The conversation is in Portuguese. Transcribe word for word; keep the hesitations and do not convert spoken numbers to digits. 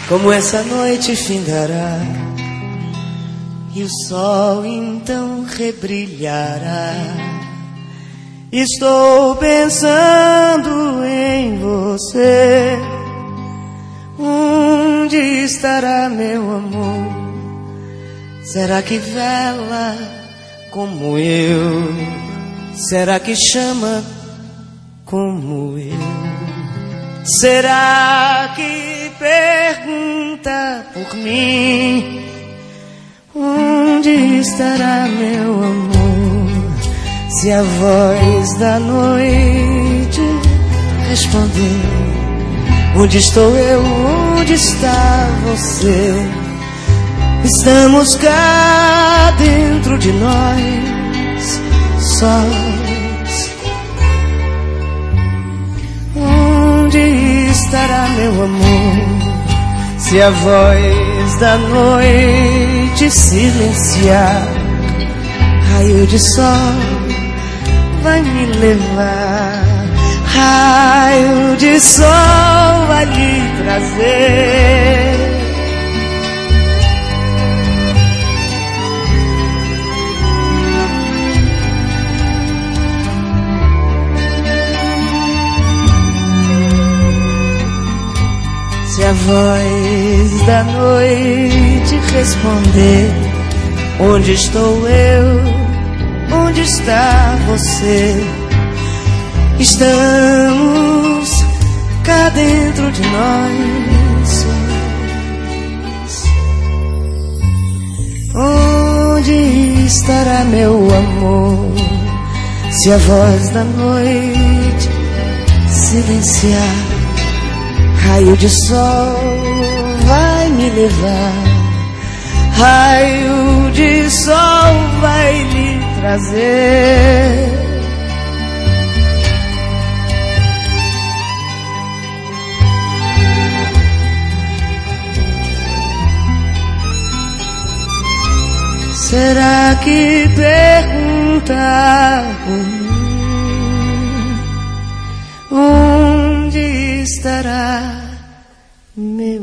como essa noite findará e o sol então rebrilhará. Estou pensando em você. Onde estará meu amor? Será que vela como eu? Será que chama como eu? Será que pergunta por mim? Onde estará meu amor? Se a voz da noite responder: onde estou eu? Onde está você? Estamos cá dentro de nós, sós. Onde estará meu amor? Se a voz da noite silenciar, raio de sol vai me levar, raio de sol vai lhe trazer. Se a voz da noite responder: onde estou eu? Onde está você? Estamos cá dentro de nós. Onde estará meu amor? Se a voz da noite silenciar, raio de sol vai me levar, raio de sol vai lhe trazer. Será que pergunta por mim? Onde estará meu